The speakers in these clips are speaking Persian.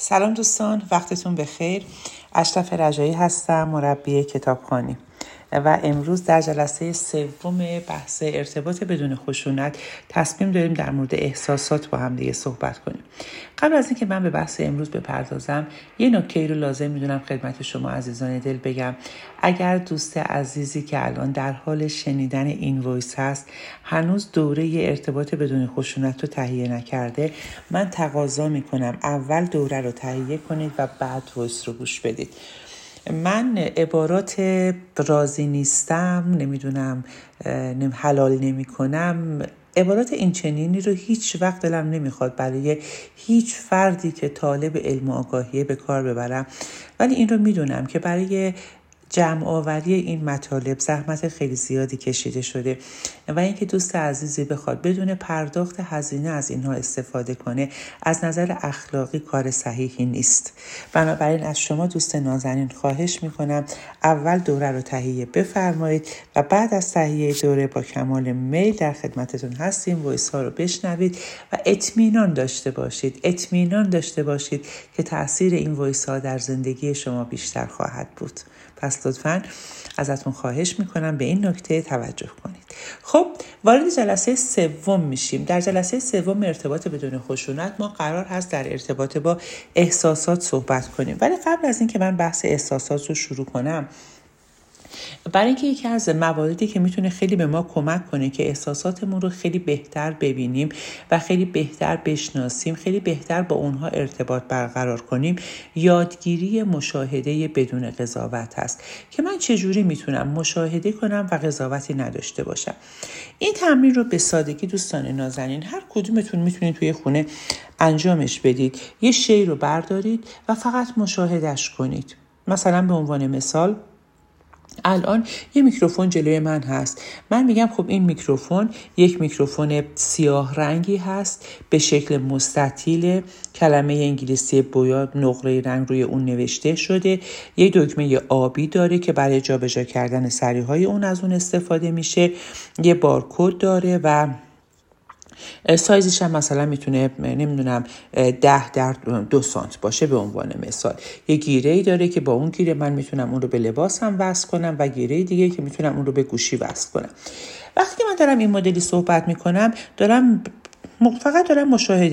سلام دوستان، وقتتون بخیر. اشرف رجایی هستم، مربی کتابخوانی و امروز در جلسه سوم بحث ارتباط بدون خشونت تصمیم داریم در مورد احساسات با هم دیگه صحبت کنیم. قبل از اینکه من به بحث امروز بپردازم، یه نکته رو لازم میدونم خدمت شما عزیزان دل بگم. اگر دوست عزیزی که الان در حال شنیدن این وایس هست هنوز دوره ارتباط بدون خشونت رو تهیه نکرده، من تقاضا میکنم اول دوره رو تهیه کنید و بعد وایس رو گوش بدید. من عبارات راضی نیستم، نمیدونم، حلال نمی کنم، عبارات این چنینی رو هیچ وقت دلم نمیخواد برای هیچ فردی که طالب علم و آگاهیه به کار ببرم، ولی این رو میدونم که برای جمع آوری این مطالب زحمت خیلی زیادی کشیده شده و اینکه دوست عزیزی بخواد بدون پرداخت هزینه از اینها استفاده کنه از نظر اخلاقی کار صحیحی نیست. بنابراین از شما دوست نازنین خواهش میکنم اول دوره رو تهیه بفرمایید و بعد از تهیه دوره با کمال میل در خدمتتون هستیم. وایس ها رو بشنوید و اطمینان داشته باشید که تأثیر این وایس ها در زندگی شما بیشتر خواهد بود. پس لطفاً ازتون خواهش میکنم به این نکته توجه کنید. خب وارد جلسه سوم میشیم. در جلسه سوم ارتباط بدون خشونت ما قرار هست در ارتباط با احساسات صحبت کنیم، ولی قبل از این که من بحث احساسات رو شروع کنم، برای اینکه یکی از مواردی که میتونه خیلی به ما کمک کنه که احساساتمون رو خیلی بهتر ببینیم و خیلی بهتر بشناسیم، خیلی بهتر با اونها ارتباط برقرار کنیم، یادگیری مشاهده بدون قضاوت هست که من چجوری میتونم مشاهده کنم و قضاوتی نداشته باشم. این تمرین رو به سادگی دوستان نازنین هر کدومتون میتونید توی خونه انجامش بدید. یه شی رو بردارید و فقط مشاهدهش کنید. مثلا به عنوان مثال الان یه میکروفون جلوی من هست. من میگم خب این میکروفون یک میکروفون سیاه رنگی هست به شکل مستطیل، کلمه انگلیسی بویا نقره رنگ روی اون نوشته شده، یه دکمه آبی داره که برای جابجا کردن سریهای اون از اون استفاده میشه، یه بارکد داره و سایزش هم مثلا میتونه نمیدونم 10 در 2 سانت باشه به عنوان مثال. یه گیره‌ای داره که با اون گیره من میتونم اون رو به لباسم وصل کنم و گیره دیگه که میتونم اون رو به گوشی وصل کنم. وقتی که من دارم این مدلی صحبت میکنم فقط دارم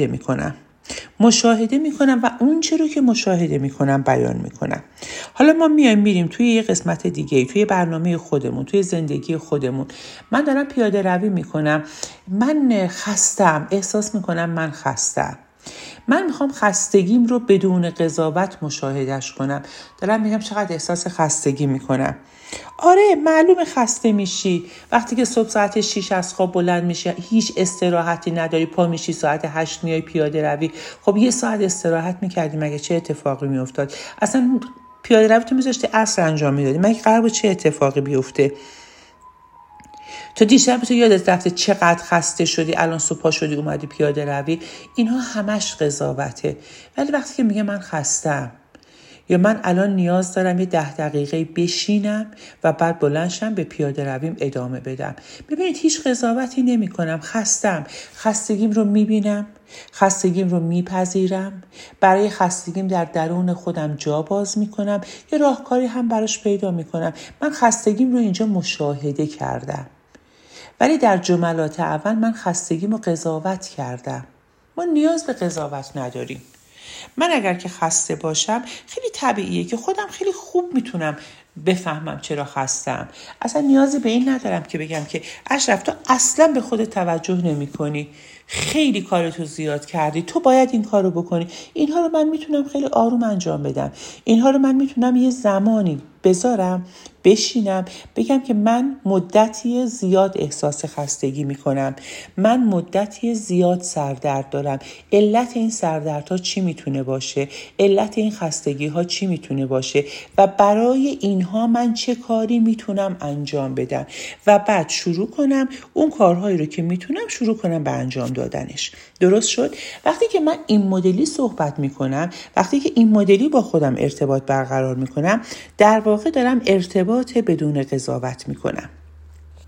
مشاهده میکنم و اون چه رو که مشاهده میکنم بیان میکنم. حالا ما میریم توی یه قسمت دیگه، توی برنامه خودمون، توی زندگی خودمون. من دارم پیاده روی میکنم، من خستم، احساس میکنم من خستم. من میخوام خستگیم رو بدون قضاوت مشاهدهش کنم. دارم میگم چقدر احساس خستگی میکنم. آره معلومه خسته میشی وقتی که صبح ساعت 6 از خواب بلند میشی، هیچ استراحتی نداری، پا میشی ساعت 8 میای پیاده روی. خب یه ساعت استراحت میکردی مگه چه اتفاقی میافتاد؟ اصلا پیاده روی تو میذاشتی عصر انجام میدادی، مگه قرار بود چه اتفاقی بیفته؟ تو دیشب تو یادت رفته چقدر خسته شدی، الان صبح پا شدی اومدی پیاده روی؟ اینها همش قضاوته. ولی وقتی که میگه من خستم یا من الان نیاز دارم یه 10 دقیقه بشینم و بعد بلندشم به پیاده رویم ادامه بدم، ببینید هیچ قضاوتی نمی کنم. خستگیم رو میبینم، خستگیم رو میپذیرم، برای خستگیم در درون خودم جا باز میکنم، یه راهکاری هم براش پیدا میکنم. من خستگیم رو اینجا مشاهده کردم، ولی در جملات اول من خستگیم رو قضاوت کردم. ما نیاز به قضاوت نداریم. من اگر که خسته باشم خیلی طبیعیه که خودم خیلی خوب میتونم بفهمم چرا خستم. اصلا نیازی به این ندارم که بگم که اشرف تو اصلا به خودت توجه نمی کنی، خیلی کارتو زیاد کردی، تو باید این کارو بکنی. اینها رو من میتونم خیلی آروم انجام بدم. اینها رو من میتونم یه زمانی بذارم، بشینم، بگم که من مدتی زیاد احساس خستگی میکنم، من مدتی زیاد سردرد دارم، علت این سردردها چی میتونه باشه، علت این خستگی ها چی میتونه باشه و برای اینها من چه کاری میتونم انجام بدم و بعد شروع کنم اون کارهایی رو که میتونم شروع کنم به انجام دادنش. درست شد؟ وقتی که من این مدلی صحبت میکنم، وقتی که این مدلی با خودم ارتباط برقرار میکنم، در واقع دارم ارتباط بدون قضاوت میکنم.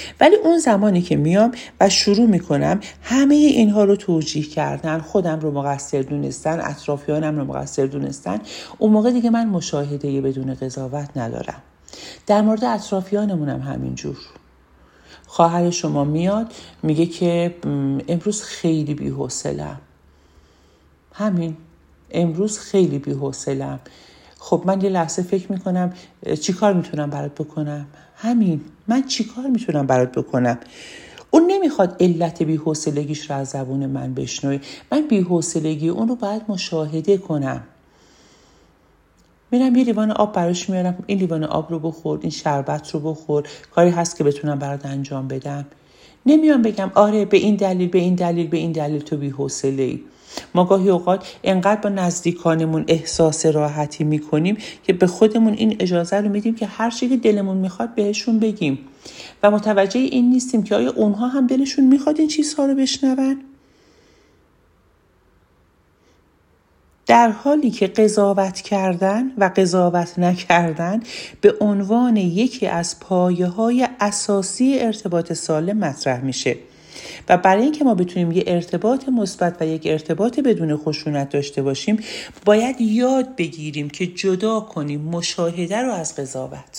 ولی اون زمانی که میام و شروع میکنم همه اینها رو توجیه کردن، خودم رو مقصر دونستن، اطرافیانم رو مقصر دونستن، اون موقع دیگه من مشاهده بدون قضاوت ندارم. در مورد اطرافیانمونم همینجور. خواهر شما میاد میگه که امروز خیلی بی‌حوصله‌ام. همین، امروز خیلی بی‌حوصله‌ام. خب من یه لحظه فکر میکنم چی کار میتونم برات بکنم؟ همین، من چی کار میتونم برات بکنم؟ اون نمیخواد علت بی‌حوصلگیش رو از زبون من بشنوی. من بی‌حوصلگی اون رو باید مشاهده کنم. میرم یه لیوان آب براش میارم، این لیوان آب رو بخور، این شربت رو بخور، کاری هست که بتونم برات انجام بدم. نمیام بگم آره به این دلیل به این دلیل به این دلیل تو بی‌حوصله‌ای. ما گاهی اوقات انقدر با نزدیکانمون احساس راحتی میکنیم که به خودمون این اجازه رو میدیم که هر چی که دلمون میخواد بهشون بگیم و متوجه این نیستیم که آیا اونها هم دلشون میخواد این چیزها رو بشنون؟ در حالی که قضاوت کردن و قضاوت نکردن به عنوان یکی از پایه‌های اساسی ارتباط سالم مطرح میشه و برای اینکه ما بتونیم یه ارتباط مثبت و یک ارتباط بدون خشونت داشته باشیم باید یاد بگیریم که جدا کنیم مشاهده رو از قضاوت.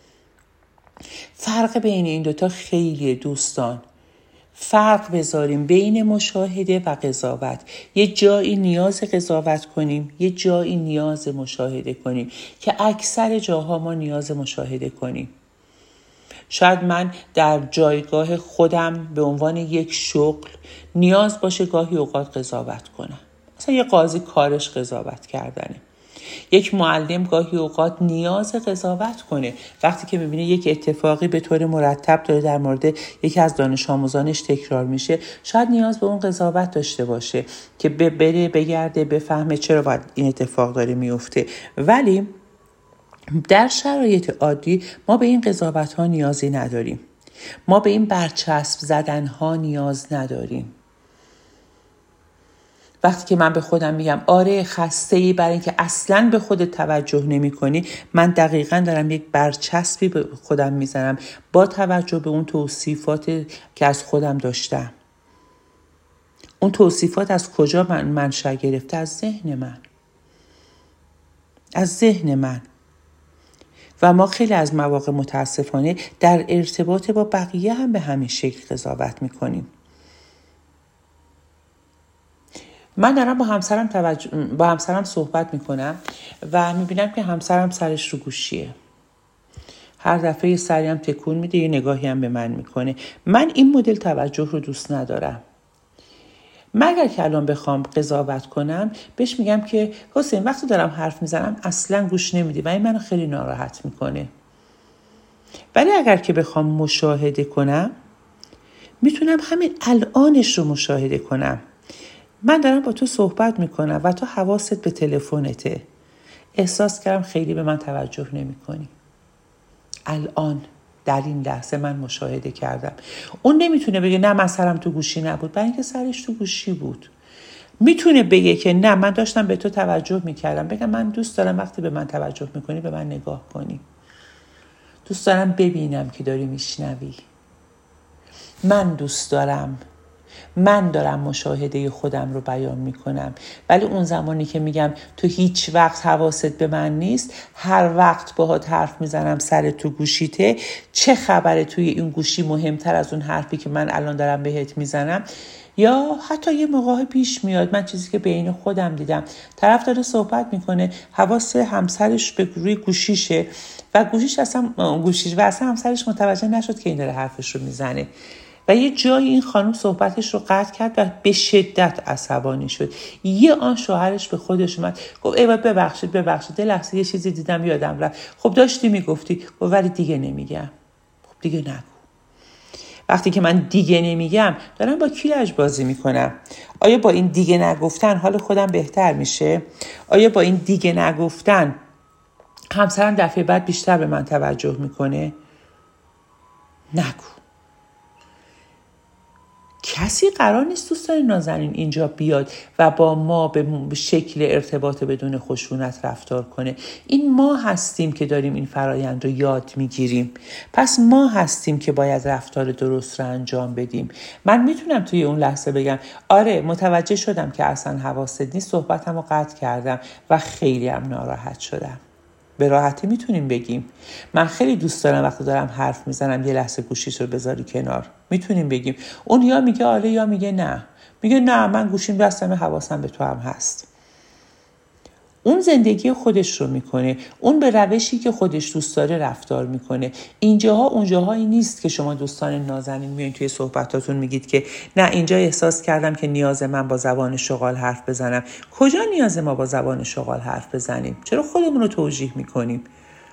فرق بین این دوتا خیلیه دوستان. فرق بذاریم بین مشاهده و قضاوت. یه جایی نیاز قضاوت کنیم، یه جایی نیاز مشاهده کنیم که اکثر جاها ما نیاز مشاهده کنیم. شاید من در جایگاه خودم به عنوان یک شغل نیاز باشه گاهی اوقات قضاوت کنم. مثلا یه قاضی کارش قضاوت کردنه. یک معلم گاهی اوقات نیاز قضاوت کنه وقتی که میبینه یک اتفاقی به طور مرتب داره در مورد یکی از دانش آموزانش تکرار میشه، شاید نیاز به اون قضاوت داشته باشه که بره بگرده بفهمه چرا باید این اتفاق داره میفته. ولی در شرایط عادی ما به این قضاوت ها نیازی نداریم. ما به این برچسب زدن ها نیاز نداریم. وقتی که من به خودم میگم آره خسته‌ای برای اینکه اصلاً به خودت توجه نمی‌کنی، من دقیقاً دارم یک برچسبی به خودم میزنم با توجه به اون توصیفات که از خودم داشتم. اون توصیفات از کجا منشأ گرفته؟ از ذهن من. از ذهن من. و ما خیلی از مواقع متاسفانه در ارتباط با بقیه هم به همین شکل قضاوت می‌کنیم. من دارم با همسرم صحبت میکنم و میبینم که همسرم سرش رو گوشیه. هر دفعه یه سری هم تکون میده، یه نگاهی هم به من میکنه. من این مدل توجه رو دوست ندارم. مگر که الان بخوام قضاوت کنم بهش میگم که حسین وقتی دارم حرف میزنم اصلا گوش نمیدی و این منو خیلی ناراحت میکنه. ولی اگر که بخوام مشاهده کنم میتونم همین الانش رو مشاهده کنم. من دارم با تو صحبت میکنم و تو حواست به تلفنته. احساس کردم خیلی به من توجه نمی کنی. الان در این لحظه من مشاهده کردم. اون نمیتونه بگه نه من سرم تو گوشی نبود، برای اینکه سرش تو گوشی بود. میتونه بگه که نه من داشتم به تو توجه میکردم. بگم من دوست دارم وقتی به من توجه میکنی به من نگاه کنی. دوست دارم ببینم که داری میشنوی. من دوست دارم. من دارم مشاهده خودم رو بیان میکنم. ولی اون زمانی که میگم تو هیچ وقت حواست به من نیست، هر وقت باهات حرف میزنم سر تو گوشیته، چه خبره توی این گوشی مهمتر از اون حرفی که من الان دارم بهت میزنم. یا حتی یه موقع پیش میاد من چیزی که بین خودم دیدم، طرف داره صحبت میکنه، حواس همسرش به روی گوشیشه و گوشیش اصلا همسرش متوجه نشد که این داره حرفش رو میزنه و یه جایی این خانم صحبتش رو قطع کرد و به شدت عصبانی شد. یه آن شوهرش به خودش اومد گفت ای ببخشید یه لحظه یه چیزی دیدم یادم رفت. خب داشتی میگفتی. گفت ولی دیگه نمیگم. خب دیگه نگو. وقتی که من دیگه نمیگم دارم با کی لجبازی میکنم؟ آیا با این دیگه نگفتن حال خودم بهتر میشه؟ آیا با این دیگه نگفتن همسرم دفعه بعد بیشتر به من توجه میکنه؟ نگو. کسی قرار نیست دوستان نازنین اینجا بیاد و با ما به شکل ارتباط بدون خشونت رفتار کنه. این ما هستیم که داریم این فرایند رو یاد میگیریم. پس ما هستیم که باید رفتار درست رو انجام بدیم. من میتونم توی اون لحظه بگم آره متوجه شدم که اصلا حواست نیست، صحبتم رو قطع کردم و خیلی هم ناراحت شدم. به راحتی میتونیم بگیم. من خیلی دوست دارم وقتی دارم حرف میزنم یه لحظه گوشیش رو بذاری کنار. میتونیم بگیم. اون یا میگه آره یا میگه نه. میگه نه من گوشیم دستم، حواسم به تو هم هست. اون زندگی خودش رو میکنه، اون به روشی که خودش دوست داره رفتار میکنه. اینجاها اونجاهایی نیست که شما دوستان نازنین میایین توی صحبتاتون میگید که نه اینجا احساس کردم که نیاز من با زبان شغال حرف بزنم. کجا نیاز ما با زبان شغال حرف بزنیم؟ چرا خودمون رو توجیه میکنیم؟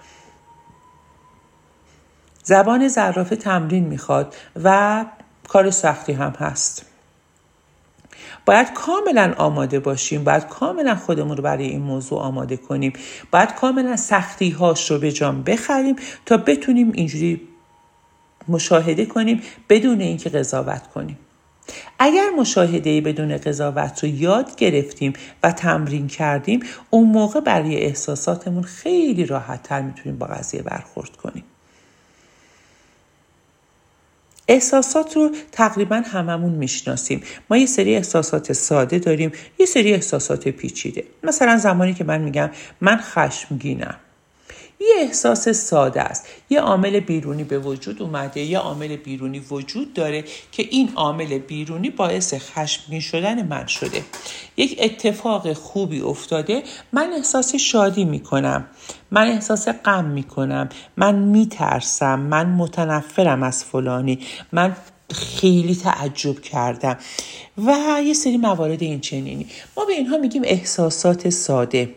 زبان زرافه تمرین میخواد و کار سختی هم هست. باید کاملا آماده باشیم، باید کاملا خودمون رو برای این موضوع آماده کنیم، باید کاملا سختی هاش رو به جان بخریم تا بتونیم اینجوری مشاهده کنیم بدون اینکه قضاوت کنیم. اگر مشاهده بدون قضاوت رو یاد گرفتیم و تمرین کردیم، اون موقع برای احساساتمون خیلی راحت تر میتونیم با قضیه برخورد کنیم. احساسات رو تقریبا هممون میشناسیم. ما یه سری احساسات ساده داریم، یه سری احساسات پیچیده. مثلا زمانی که من میگم من خشمگینم، یه احساس ساده است. یه عامل بیرونی به وجود اومده، یه عامل بیرونی وجود داره که این عامل بیرونی باعث خشمگین شدن من شده. یک اتفاق خوبی افتاده، من احساس شادی میکنم، من احساس غم میکنم، من میترسم، من متنفرم از فلانی، من خیلی تعجب کردم و یه سری موارد این چنینی. ما به اینها میگیم احساسات ساده.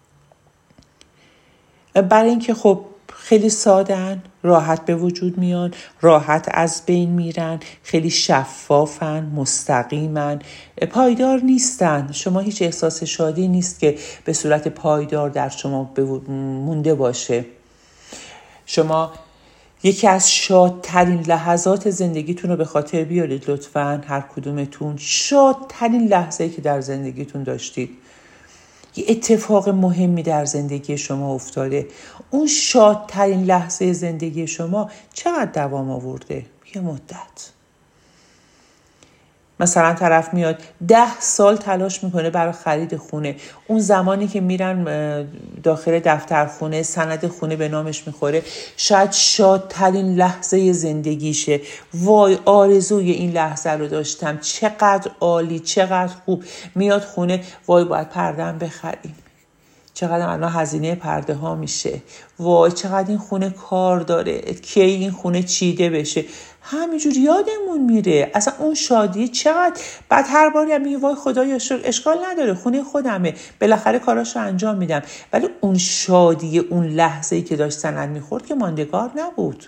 برای اینکه خب خیلی ساده‌ان، راحت به وجود میان، راحت از بین میرن، خیلی شفافن، مستقیمن، پایدار نیستن. شما هیچ احساس شادی نیست که به صورت پایدار در شما مونده باشه. شما یکی از شادترین لحظات زندگیتون رو به خاطر بیارید لطفاً، هر کدومتون شادترین لحظه‌ای که در زندگیتون داشتید. یه اتفاق مهمی در زندگی شما افتاده. اون شادترین لحظه زندگی شما چقدر دوام آورده؟ یه مدت. مثلا طرف میاد 10 سال تلاش میکنه برای خرید خونه. اون زمانی که میرن داخل دفتر خونه، سند خونه به نامش میخوره، شاید شادترین لحظه زندگیشه. وای آرزوی این لحظه رو داشتم، چقدر عالی، چقدر خوب. میاد خونه، وای باید پرده‌ام بخریم، چقدر الان هزینه پرده ها میشه، وای چقدر این خونه کار داره، کی این خونه چیده بشه. همینجور یادمون میره اصلا اون شادی چقدر. بعد هر باری هم میگه وای خدایا اشکال نداره، خونه خودمه، بالاخره کاراش رو انجام میدم. ولی اون شادی اون لحظه‌ای که داشت سند میخورد که ماندگار نبود.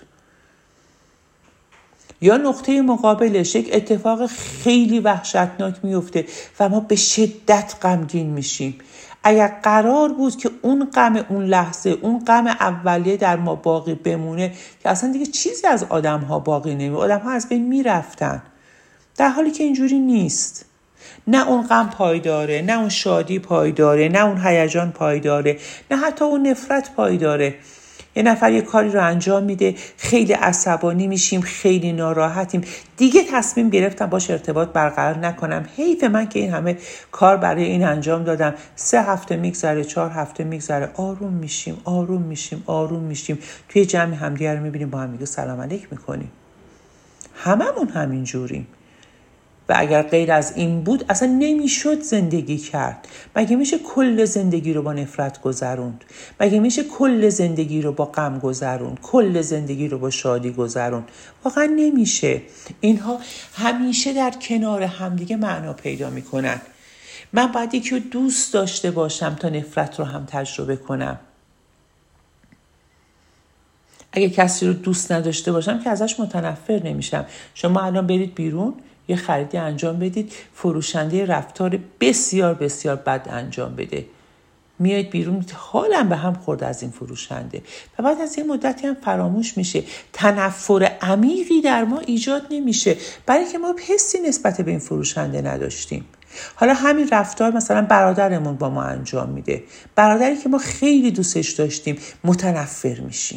یا نقطه مقابلش یک اتفاق خیلی وحشتناک میفته و ما به شدت غمگین میشیم. اگر قرار بود که اون غم اون لحظه، اون غم اولیه در ما باقی بمونه، که اصلا دیگه چیزی از آدم ها باقی نمیمونه، آدم ها از بین میرفتن. در حالی که اینجوری نیست. نه اون غم پایداره، نه اون شادی پایداره، نه اون هیجان پایداره، نه حتی اون نفرت پایداره. یه نفر یه کاری رو انجام میده، خیلی عصبانی میشیم، خیلی ناراحتیم، دیگه تصمیم گرفتم باش ارتباط برقرار نکنم، حیف من که این همه کار برای این انجام دادم. 3 هفته میگذره، 4 هفته میگذره، آروم میشیم، آروم میشیم، آروم میشیم، توی جمع همدیگه رو میبینیم، با هم دیگه سلام علیک میکنیم. هممون همین جوریم. و اگر غیر از این بود اصلا نمیشد زندگی کرد. مگه میشه کل زندگی رو با نفرت گذروند؟ مگه میشه کل زندگی رو با غم گذروند؟ کل زندگی رو با شادی گذروند؟ واقعا نمیشه. اینها همیشه در کنار همدیگه معنا پیدا میکنن. من باید یکی رو دوست داشته باشم تا نفرت رو هم تجربه کنم. اگه کسی رو دوست نداشته باشم که ازش متنفر نمیشم. شما الان برید بیرون، یه خریدی انجام بدید، فروشنده رفتار بسیار بسیار بد انجام بده. میاید بیرون، حالم به هم خورد از این فروشنده و بعد از یه مدتی هم فراموش میشه. تنفر عمیقی در ما ایجاد نمیشه برای که ما حسی نسبت به این فروشنده نداشتیم. حالا همین رفتار مثلا برادرمون با ما انجام میده، برادری که ما خیلی دوستش داشتیم، متنفر میشیم.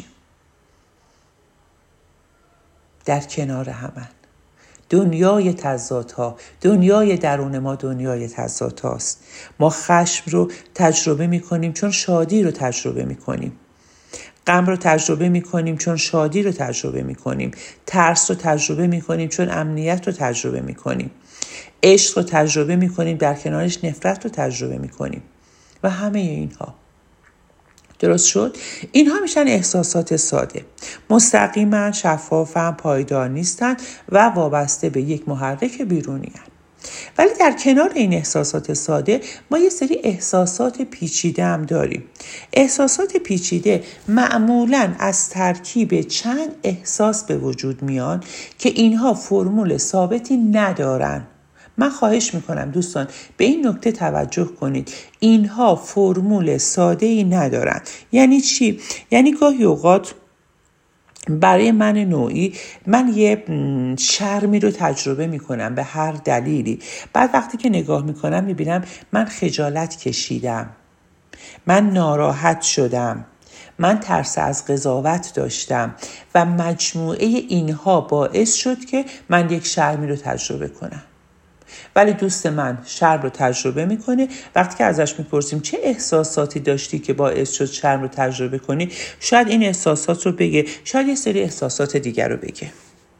در کنار همن دنیای تضادها، دنیای درون ما دنیای تضادهاست. ما خشم رو تجربه میکنیم چون شادی رو تجربه میکنیم، غم رو تجربه میکنیم چون شادی رو تجربه میکنیم، ترس رو تجربه میکنیم چون امنیت رو تجربه میکنیم، عشق رو تجربه میکنیم، در کنارش نفرت رو تجربه میکنیم و همه اینها. درست شد؟ اینها میشن احساسات ساده، مستقیما شفافن، پایدار نیستن و وابسته به یک محرک بیرونی هن. ولی در کنار این احساسات ساده ما یه سری احساسات پیچیده هم داریم. احساسات پیچیده معمولاً از ترکیب چند احساس به وجود میان که اینها فرمول ثابتی ندارن. من خواهش میکنم دوستان به این نکته توجه کنید، اینها فرمول ساده‌ای ندارن. یعنی چی؟ یعنی گاهی اوقات برای من نوعی، من یه شرمی رو تجربه میکنم به هر دلیلی، بعد وقتی که نگاه میکنم میبینم من خجالت کشیدم، من ناراحت شدم، من ترس از قضاوت داشتم و مجموعه اینها باعث شد که من یک شرمی رو تجربه کنم. ولی دوست من شرم رو تجربه میکنه. وقتی که ازش میپرسیم چه احساساتی داشتی که باعث شد شرم رو تجربه کنی، شاید این احساسات رو بگه، شاید یه سری احساسات دیگر رو بگه.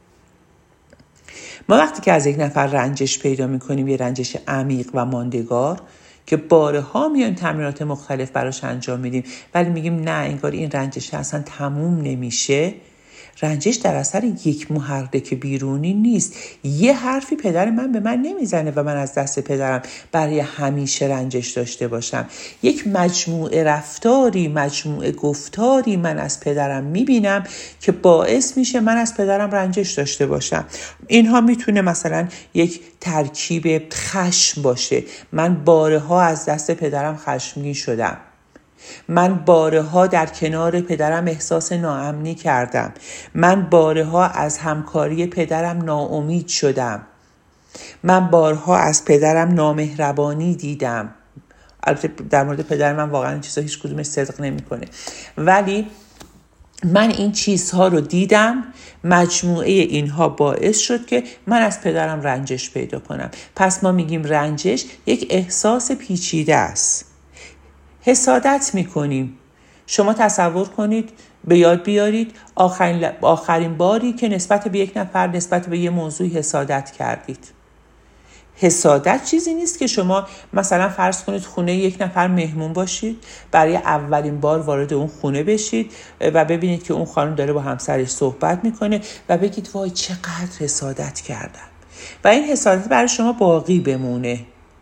ما وقتی که از یک نفر رنجش پیدا میکنیم، یه رنجش عمیق و ماندگار که بارها میایم تمرینات مختلف براش انجام میدیم ولی میگیم نه انگار این رنجش اصلا تموم نمیشه، رنجش در اثر یک محرک بیرونی نیست. یه حرفی پدر من به من نمیزنه و من از دست پدرم برای همیشه رنجش داشته باشم. یک مجموعه رفتاری، مجموعه گفتاری من از پدرم میبینم که باعث میشه من از پدرم رنجش داشته باشم. اینها میتونه مثلا یک ترکیب خشم باشه. من بارها از دست پدرم خشمگین شدم، من بارها در کنار پدرم احساس ناامنی کردم، من بارها از همکاری پدرم ناامید شدم، من بارها از پدرم نامهربانی دیدم. البته در مورد پدر من واقعا این چیزها هیچ کدومش صدق نمیکنه، ولی من این چیزها رو دیدم. مجموعه اینها باعث شد که من از پدرم رنجش پیدا کنم. پس ما میگیم رنجش یک احساس پیچیده است. حسادت میکنیم. شما تصور کنید، به یاد بیارید آخرین باری که نسبت به یک نفر، نسبت به یه موضوع حسادت کردید. حسادت چیزی نیست که شما مثلا فرض کنید خونه یک نفر مهمون باشید، برای اولین بار وارد اون خونه بشید و ببینید که اون خانم داره با همسرش صحبت میکنه و بگید وای چقدر حسادت کردم و این حسادت برای شما باقی بمونه.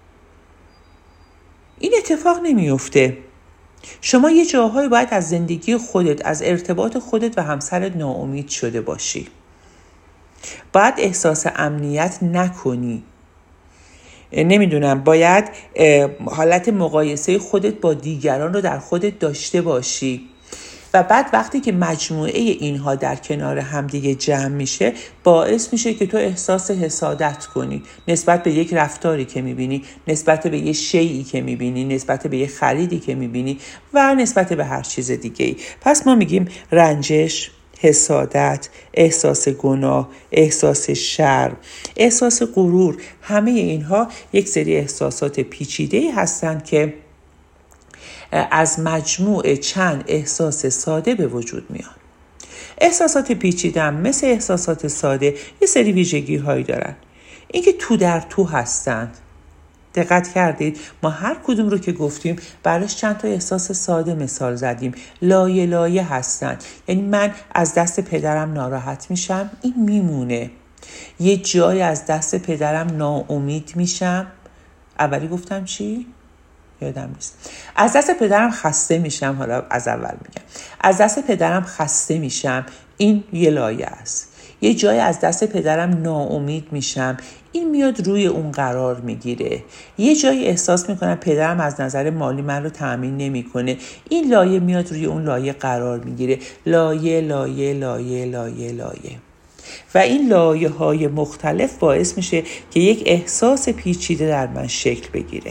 این اتفاق نمیفته. شما یه جاهایی باید از زندگی خودت، از ارتباط خودت و همسرت ناامید شده باشی. باید احساس امنیت نکنی. نمیدونم، باید حالت مقایسه خودت با دیگران رو در خودت داشته باشی و بعد وقتی که مجموعه اینها در کنار همدیگه جمع میشه باعث میشه که تو احساس حسادت کنی نسبت به یک رفتاری که میبینی، نسبت به یه شیئی که میبینی، نسبت به یه خریدی که میبینی و نسبت به هر چیز دیگه‌ای. پس ما میگیم رنجش، حسادت، احساس گناه، احساس شرم، احساس غرور، همه اینها یک سری احساسات پیچیده‌ای هستند که از مجموع چند احساس ساده به وجود میان. احساسات پیچیده مثل احساسات ساده یه سری ویژگی هایی دارن. اینکه تو در تو هستند. دقت کردید؟ ما هر کدوم رو که گفتیم براش چند تا احساس ساده مثال زدیم. لایه لایه هستند. یعنی من از دست پدرم ناراحت میشم، این میمونه. یه جای از دست پدرم ناامید میشم. اولی گفتم چی؟ یادم نیست. از دست پدرم خسته میشم. حالا از اول میگم. از دست پدرم خسته میشم. این یه لایه است. یه جای از دست پدرم ناامید میشم، این میاد روی اون قرار میگیره. یه جایی احساس میکنم پدرم از نظر مالی من رو تأمین نمیکنه، این لایه میاد روی اون لایه قرار میگیره. لایه لایه لایه لایه لایه و این لایه های مختلف باعث میشه که یک احساس پیچیده در من شکل بگیره.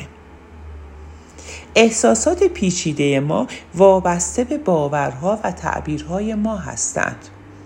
احساسات پیچیده ما وابسته به باورها و تعبیرهای ما هستند.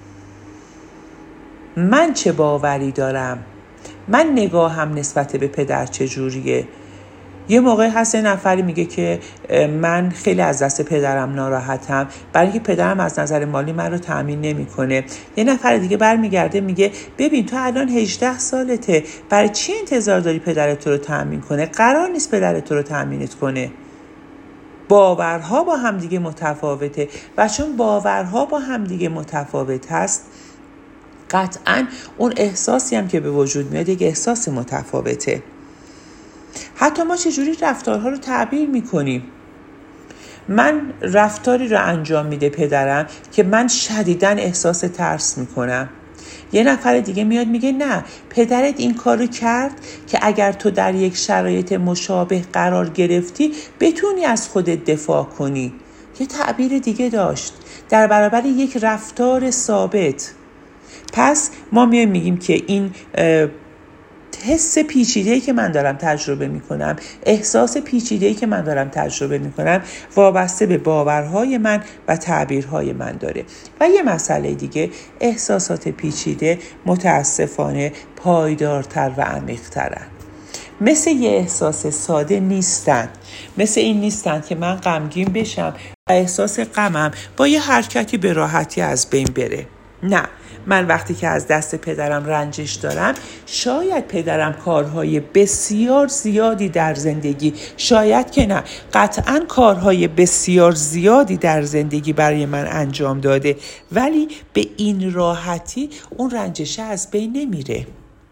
من چه باوری دارم؟ من نگاهم نسبت به پدر چجوریه؟ یه موقع هست یه نفری میگه که من خیلی از دست پدرم ناراحتم برای اینکه پدرم از نظر مالی من رو تأمین نمیکنه. یه نفر دیگه برمیگرده میگه ببین تو الان 18 سالته، برای چی انتظار داری پدرت تو رو تأمین کنه؟ قرار نیست پدرت تو رو تأمینت کنه. باورها با هم دیگه متفاوته و چون باورها با هم دیگه متفاوت هست، قطعاً اون احساسی هم که به وجود میاد یک احساس متفاوته. حتی ما چجوری رفتارها رو تعبیر میکنیم. من رفتاری رو انجام میده پدرم که من شدیداً احساس ترس میکنم. یه نفر دیگه میاد میگه نه، پدرت این کارو کرد که اگر تو در یک شرایط مشابه قرار گرفتی بتونی از خودت دفاع کنی. یه تعبیر دیگه داشت در برابر یک رفتار ثابت. پس ما میگیم که این حس پیچیده‌ای که من دارم تجربه میکنم، احساس پیچیده‌ای که من دارم تجربه میکنم وابسته به باورهای من و تعبیرهای من داره. و یه مسئله دیگه، احساسات پیچیده متاسفانه پایدارتر و عمیق‌ترن. مثل یه احساس ساده نیستن. مثل این نیستن که من غمگین بشم و احساس غمم با یه حرکتی به راحتی از بین بره. نه، من وقتی که از دست پدرم رنجش دارم، شاید پدرم کارهای بسیار زیادی در زندگی، شاید که نه، قطعاً کارهای بسیار زیادی در زندگی برای من انجام داده، ولی به این راحتی اون رنجشه از بین نمیره.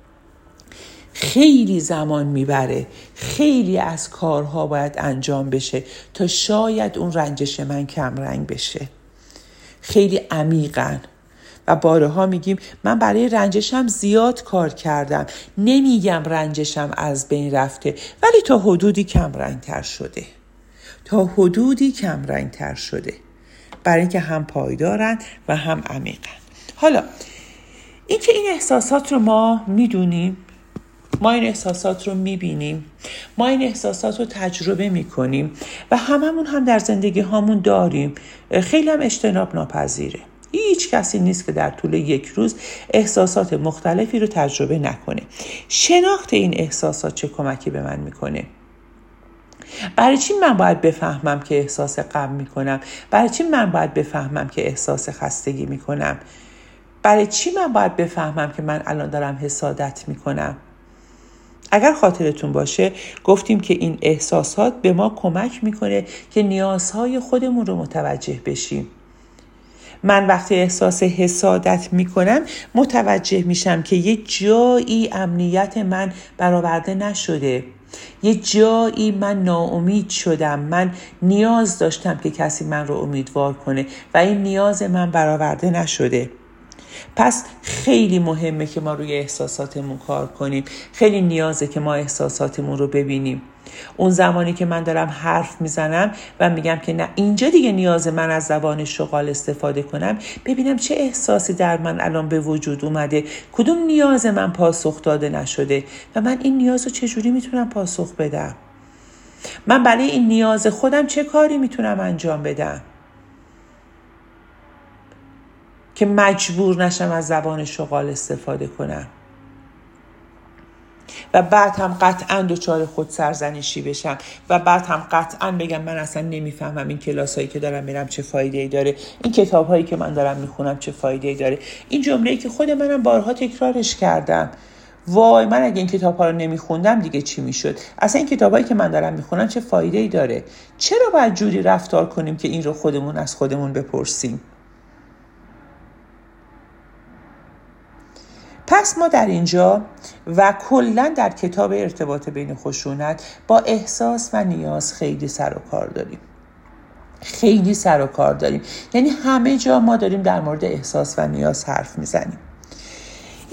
خیلی زمان میبره، خیلی از کارها باید انجام بشه تا شاید اون رنجش من کم رنگ بشه. خیلی عمیقاً. و بارها میگیم من برای رنجشم زیاد کار کردم، نمیگم رنجشم از بین رفته، ولی تا حدودی کم رنگ تر شده. برای اینکه هم پایدارن و هم عمیقن. حالا اینکه این احساسات رو ما میدونیم، ما این احساسات رو میبینیم، ما این احساسات رو تجربه میکنیم و هممون هم در زندگی هامون داریم، خیلی هم اجتناب ناپذیره. هیچ کسی نیست که در طول یک روز احساسات مختلفی رو تجربه نکنه. شناخت این احساسات چه کمکی به من میکنه؟ برای چی من باید بفهمم که احساس غم میکنم؟ برای چی من باید بفهمم که احساس خستگی میکنم؟ برای چی من باید بفهمم که من الان دارم حسادت میکنم؟ اگر خاطرتون باشه گفتیم که این احساسات به ما کمک میکنه که نیازهای خودمون رو متوجه بشیم. من وقتی احساس حسادت میکنم متوجه میشم که یه جایی امنیت من برآورده نشده، یه جایی من ناامید شدم، من نیاز داشتم که کسی من رو امیدوار کنه و این نیاز من برآورده نشده. پس خیلی مهمه که ما روی احساساتمون کار کنیم. خیلی نیازه که ما احساساتمون رو ببینیم. اون زمانی که من دارم حرف میزنم و میگم که نه، اینجا دیگه نیاز من از زبان شغال استفاده کنم، ببینم چه احساسی در من الان به وجود اومده، کدوم نیاز من پاسخ داده نشده و من این نیاز رو چجوری میتونم پاسخ بدم. من برای این نیاز خودم چه کاری میتونم انجام بدم که مجبور نشم از زبان شغال استفاده کنم و بعد هم قطعاً دچار خود سرزنشی بشم و بعد هم قطعاً بگم من اصلا نمیفهمم این کلاسایی که دارم میرم چه فایده‌ای داره، این کتاب‌هایی که من دارم میخونم چه فایده‌ای داره. این جمله‌ای که خود منم بارها تکرارش کردم، وای من اگه این کتاب‌ها رو نمیخوندم دیگه چی میشد؟ اصلا این کتابایی که من دارم میخونم چه فایده‌ای داره؟ چرا باید جوری رفتار کنیم که این رو خودمون از خودمون بپرسیم؟ پس ما در اینجا و کلاً در کتاب ارتباط بین خشونت با احساس و نیاز خیلی سر و کار داریم. یعنی همه جا ما داریم در مورد احساس و نیاز حرف میزنیم.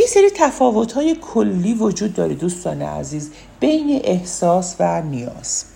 یه سری تفاوت‌های کلی وجود داره دوستان عزیز بین احساس و نیاز.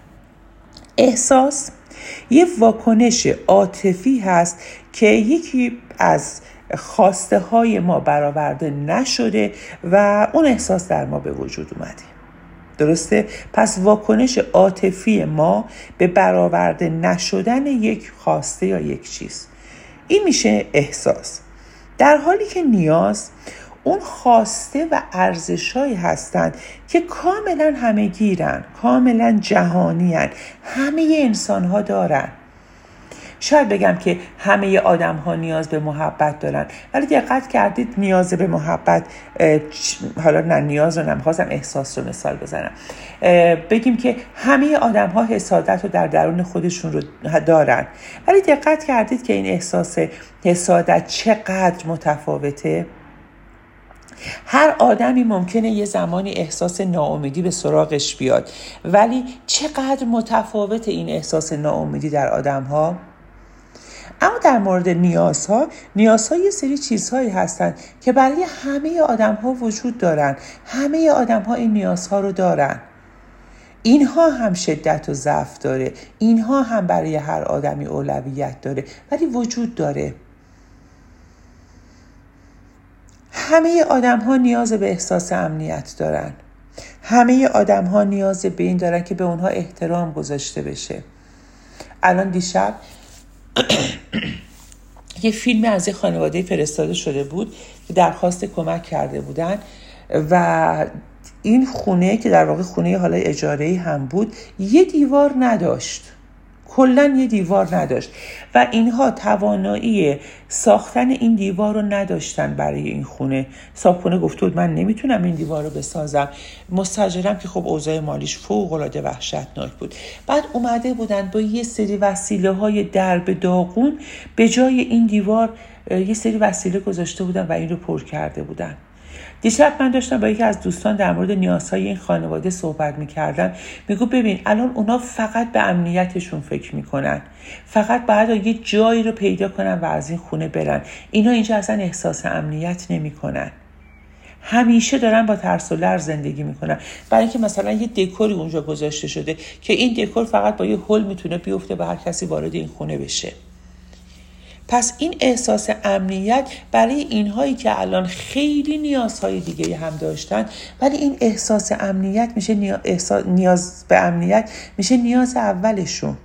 احساس یه واکنش عاطفی هست که یکی از خواسته های ما برآورده نشده و اون احساس در ما به وجود اومده. درسته؟ پس واکنش عاطفی ما به برآورده نشدن یک خواسته یا یک چیز، این میشه احساس. در حالی که نیاز اون خواسته و ارزش‌هایی هستند که کاملا همه‌گیرن، کاملا جهانی‌اند، همه انسان‌ها دارن. شاید بگم که همه آدم‌ها نیاز به محبت دارن، ولی دقت کردید نیاز به محبت، حالا نه نیاز رو نمیخواستم احساس رو مثال بزنم، بگیم که همه آدم‌ها حسادت رو در درون خودشون رو دارن، ولی دقت کردید که این احساس حسادت چقدر متفاوته؟ هر آدمی ممکنه یه زمانی احساس ناامیدی به سراغش بیاد، ولی چقدر متفاوت این احساس ناامیدی در آدم‌ها. اما در مورد نیازها یه سری چیزهایی هستن که برای همه آدم‌ها وجود دارن. همه آدم‌ها این نیازها رو دارن. اینها هم شدت و ضعف داره، اینها هم برای هر آدمی اولویت داره، ولی وجود داره. همه آدم‌ها نیاز به احساس امنیت دارن. همه آدم‌ها نیاز به این دارن که به اونها احترام گذاشته بشه. الان دیشب یه فیلم از یه خانواده فرستاده شده بود که درخواست کمک کرده بودن و این خونه که در واقع خونه حالا اجاره‌ای هم بود یه دیوار نداشت، کلن یه دیوار نداشت و اینها توانایی ساختن این دیوار رو نداشتن برای این خونه. صاحب گفت بود من نمیتونم این دیوار رو بسازم، مستاجرم که خب اوضاع مالیش فوق‌العاده وحشتناک بود. بعد اومده بودن با یه سری وسیله‌های درب داغون به جای این دیوار یه سری وسیله گذاشته بودن و این رو پر کرده بودن. دیشب من داشتم با یکی از دوستان در مورد نیازهای این خانواده صحبت می‌کردم. میگو ببین الان اونا فقط به امنیتشون فکر میکنن، فقط باید یه جایی رو پیدا کنن و از این خونه برن. اینا اینجا اصلا احساس امنیت نمی‌کنن، همیشه دارن با ترس و لرز زندگی میکنن، برای اینکه مثلا یه دکوری اونجا گذاشته شده که این دکور فقط با یه هول میتونه بیفته به هر کسی وارد این خونه بشه. پس این احساس امنیت برای اینهایی که الان خیلی نیازهای دیگه هم داشتن، ولی این احساس امنیت میشه نیاز به امنیت میشه نیاز اولشون.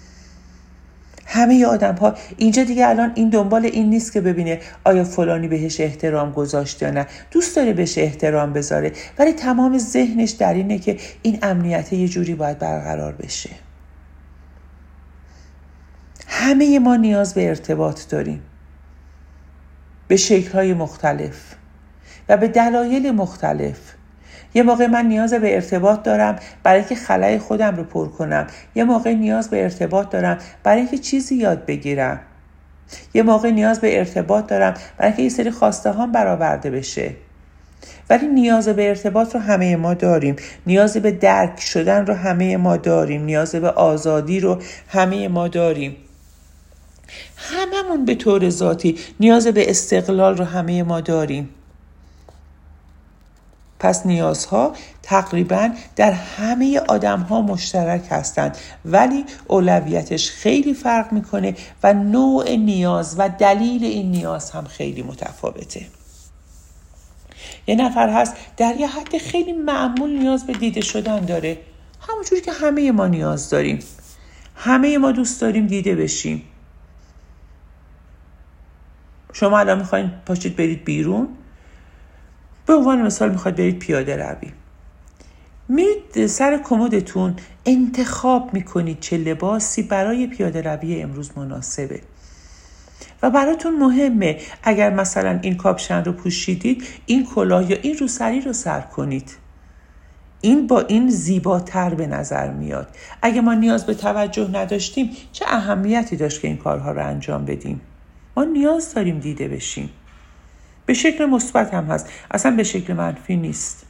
همه آدم ها اینجا دیگه الان این دنبال این نیست که ببینه آیا فلانی بهش احترام گذاشت یا نه، دوست داره بهش احترام بذاره، ولی تمام ذهنش در اینه که این امنیت یه جوری باید برقرار بشه. همه ما نیاز به ارتباط داریم به شکل‌های مختلف و به دلایل مختلف. یه موقع من نیاز به ارتباط دارم برای اینکه خلأ خودم رو پر کنم، یه موقع نیاز به ارتباط دارم برای اینکه چیزی یاد بگیرم، یه موقع نیاز به ارتباط دارم برای اینکه یه سری خواسته هام برآورده بشه. ولی نیاز به ارتباط رو همه ما داریم، نیاز به درک شدن رو همه ما داریم، نیاز به آزادی رو همه ما داریم. هممون به طور ذاتی نیاز به استقلال رو همه ما داریم. پس نیازها تقریباً در همه آدم‌ها مشترک هستند، ولی اولویتش خیلی فرق میکنه و نوع نیاز و دلیل این نیاز هم خیلی متفاوته. یه نفر هست در یه حد خیلی معمول نیاز به دیده شدن داره، همونجوری که همه ما نیاز داریم. همه ما دوست داریم دیده بشیم. شما الان میخواین پاشید برید بیرون، به عنوان مثال میخواید برید پیاده روی، میرید سر کمدتون انتخاب میکنید چه لباسی برای پیاده روی امروز مناسبه و براتون مهمه اگر مثلا این کاپشن رو پوشیدید این کلاه یا این روسری رو سر کنید، این با این زیباتر به نظر میاد. اگه ما نیاز به توجه نداشتیم چه اهمیتی داشت که این کارها رو انجام بدیم؟ ما نیاز داریم دیده بشیم. به شکل مثبت هم هست، اصلا به شکل منفی نیست.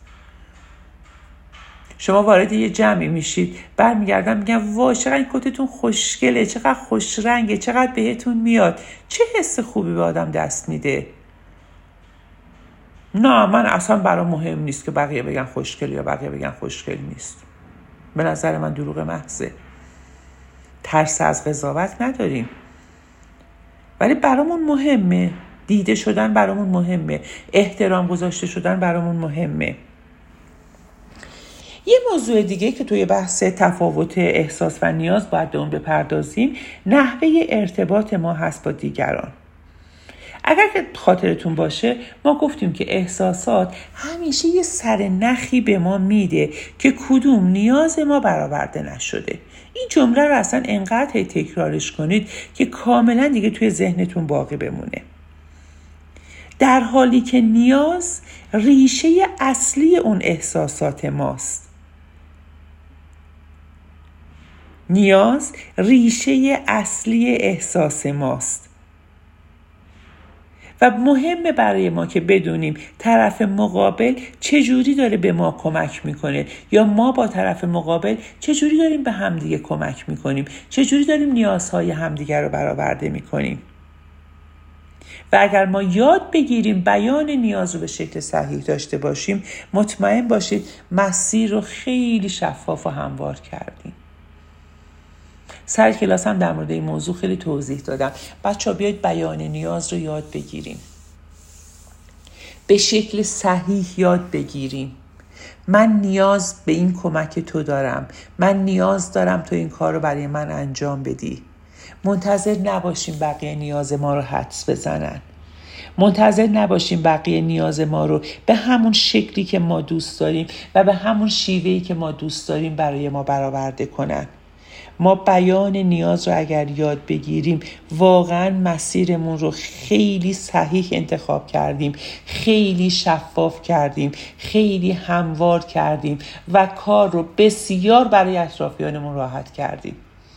شما وارد یه جمعی میشید، برمیگردن میگن وای چقدر این کتتون خوشگله، چقدر خوش رنگه، چقدر بهتون میاد. چه حس خوبی به آدم دست میده؟ نه، من اصلا برام مهم نیست که بقیه بگن خوشگل یا بقیه بگن خوشگل نیست. به نظر من دروغ محضه. ترس از قضاوت نداریم، ولی برامون مهمه دیده شدن، برامون مهمه احترام گذاشته شدن، برامون مهمه. یه موضوع دیگه که توی بحث تفاوت احساس و نیاز باید به اون بپردازیم، نحوه ارتباط ما هست با دیگران. اگر که خاطرتون باشه ما گفتیم که احساسات همیشه یه سرنخی به ما میده که کدوم نیاز ما برآورده نشده. این جمله رو اصلا انقدر تکرارش کنید که کاملا دیگه توی ذهنتون باقی بمونه. در حالی که نیاز ریشه اصلی اون احساسات ماست. نیاز ریشه اصلی احساس ماست و مهمه برای ما که بدونیم طرف مقابل چجوری داره به ما کمک میکنه یا ما با طرف مقابل چجوری داریم به همدیگه کمک میکنیم، چجوری داریم نیازهای همدیگه رو برآورده میکنیم. و اگر ما یاد بگیریم بیان نیاز رو به شکل صحیح داشته باشیم، مطمئن باشید مسیر رو خیلی شفاف و هموار کردیم. سر کلاس هم در مورد این موضوع خیلی توضیح دادم. بچه‌ها بیاید بیان نیاز رو یاد بگیریم، به شکل صحیح یاد بگیریم. من نیاز به این کمک تو دارم، من نیاز دارم تو این کار رو برای من انجام بدی. منتظر نباشیم بقیه نیاز ما رو حدس بزنن. منتظر نباشیم بقیه نیاز ما رو به همون شکلی که ما دوست داریم و به همون شیوهی که ما دوست داریم برای ما برآورده کنن. ما بیان نیاز رو اگر یاد بگیریم واقعا مسیرمون رو خیلی صحیح انتخاب کردیم، خیلی شفاف کردیم، خیلی هموار کردیم و کار رو بسیار برای اطرافیانمون راحت کردیم.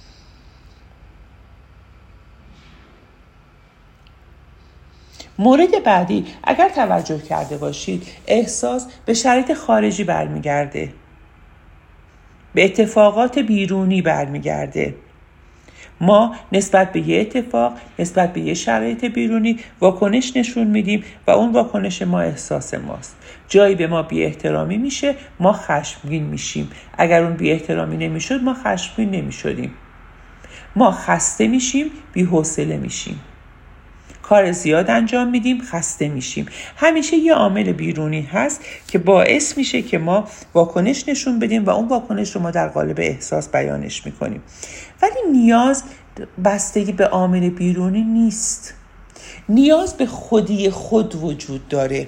مورد بعدی، اگر توجه کرده باشید، احساس به شرایط خارجی برمیگرده، به اتفاقات بیرونی برمیگرده. ما نسبت به یه اتفاق، نسبت به یه شرایط بیرونی واکنش نشون میدیم و اون واکنش ما احساس ماست. جایی به ما بی احترامی میشه ما خشمگین میشیم. اگر اون بی احترامی نمیشد ما خشمگین نمیشدیم. ما خسته میشیم، بی حوصله میشیم. کار زیاد انجام میدیم، خسته میشیم. همیشه یه عامل بیرونی هست که باعث میشه که ما واکنش نشون بدیم و اون واکنش رو ما در قالب احساس بیانش میکنیم. ولی نیاز بستگی به عامل بیرونی نیست. نیاز به خودی خود وجود داره.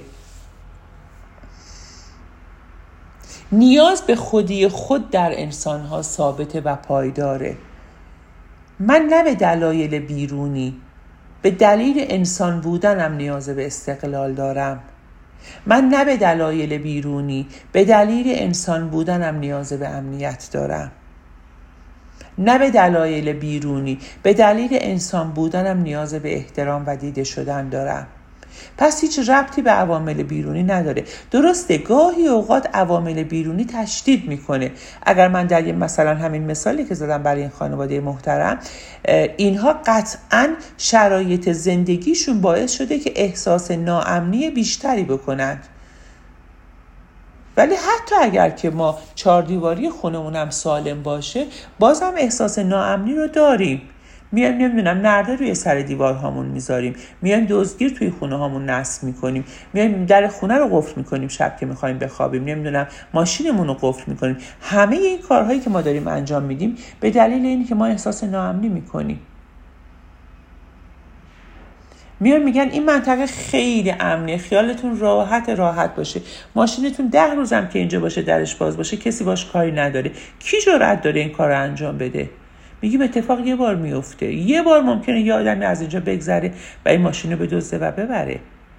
نیاز به خودی خود در انسانها ثابته و پایداره. من نه به دلایل بیرونی، به دلیل انسان بودنم نیاز به استقلال دارم. من نه به دلایل بیرونی، به دلیل انسان بودنم نیاز به امنیت دارم. نه به دلایل بیرونی، به دلیل انسان بودنم نیاز به احترام و دیده شدن دارم. پس هیچ ربطی به عوامل بیرونی نداره. درسته گاهی اوقات عوامل بیرونی تشدید میکنه. اگر من در مثلا همین مثالی که زدم برای این خانواده محترم، اینها قطعاً شرایط زندگیشون باعث شده که احساس ناامنی بیشتری بکنند. ولی حتی اگر که ما 4 دیواری خونمون هم سالم باشه، بازم احساس ناامنی رو داریم. میایم نمیدونم نرده روی سر دیوار هامون میذاریم، میایم دزدگیر توی خونه هامون نصب میکنیم، میایم در خونه رو قفل میکنیم شب که میخوایم بخوابیم، نمیدونم ماشینمون رو قفل میکنیم. همه این کارهایی که ما داریم انجام میدیم به دلیل اینه که ما احساس ناامنی میکنیم. میان میگن این منطقه خیلی امنه، خیالتون راحت باشه، ماشینتون 10 روزم که اینجا باشه درش باز باشه کسی باش کاری نداره. کی جرأت داره این کار رو انجام بده؟ میگیم اتفاق یه بار میفته، یه بار ممکنه یه آدمی از اینجا بگذره و این ماشین رو بدزده و ببره.